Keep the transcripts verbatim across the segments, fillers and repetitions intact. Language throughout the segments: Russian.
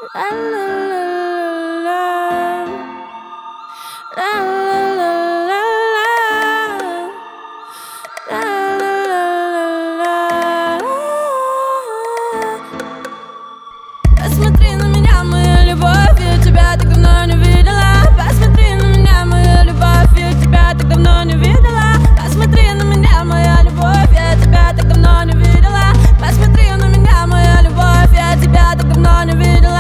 La la la la la la la la la. Посмотри на меня, моя любовь, я тебя так давно не видела. Посмотри на меня, моя любовь, я тебя так давно не видела. Посмотри на меня, моя любовь, я тебя так давно не видела. Посмотри на меня, моя любовь, я тебя так давно не видела.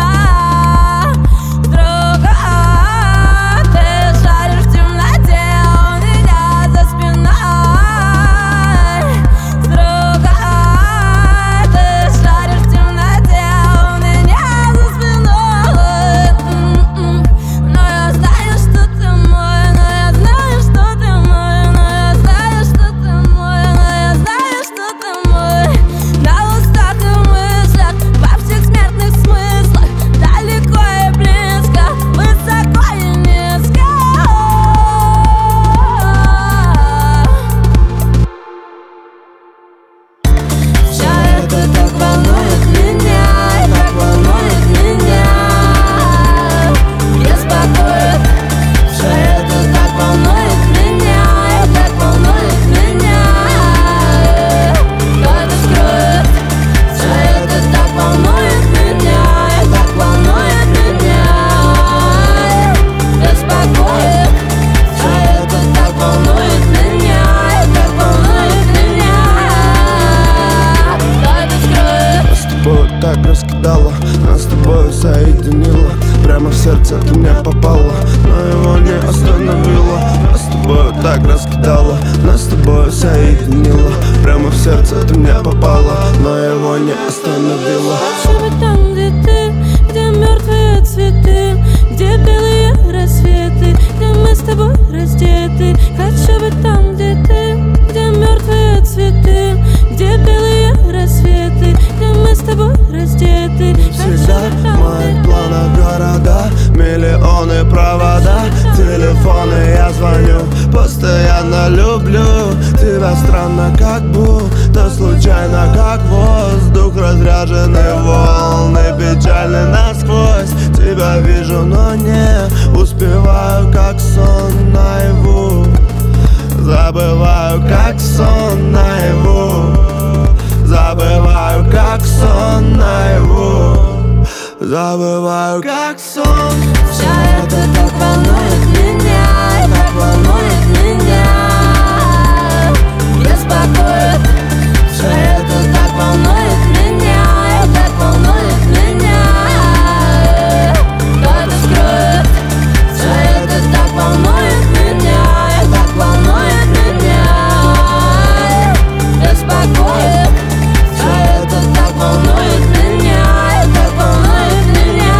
Так раскидала, нас с тобой соединила. Прямо в сердце ты мне попала, но его не остановила. Нас с тобой так раскидала, нас с тобой соединила. Прямо в сердце ты мне попала, но его не остановила. Хочу быть там, где ты, где мертвые цветы, где белые рассветы, где мы с тобой раздеты. Хочу быть там, где ты, где мертвые цветы, где белые рассветы, где мы с тобой раздеты. Всегда в моих планах города, миллионы провода, телефоны, я звоню, постоянно люблю тебя. Странно, как будто случайно, как воздух, разряженные волны, печальны насквозь. Тебя вижу, но не успеваю, как сон наяву. Забываю, как сон наяву. Забываю, как сон наяву. Забываю, как сон. Все это так волнует меня, так волнует меня, беспокоит. Все это так волнует меня, так волнует меня. Кто-то скроет. Все это так волнует меня, так волнует меня, беспокоит. Все это так волнует меня, так волнует меня.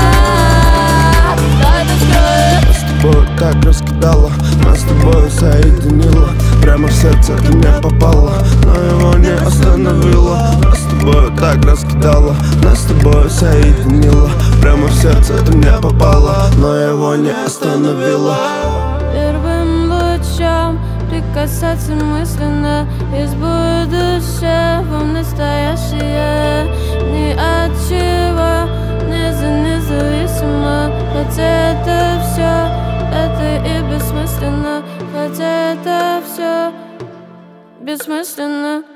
Кто-то скроет. С тобой так раскидала, нас с тобой соединила. Прямо в сердце ты мне попала, но его не остановила. Нас с тобой так раскидала, нас с тобой соединила. Прямо в сердце ты мне попала, но его не остановила. Первым лучом прикасаться мысленно из будущего в настоящее. Ни от чего не за независимо. Хотя это все, это и бессмысленно. Хотя это все бессмысленно.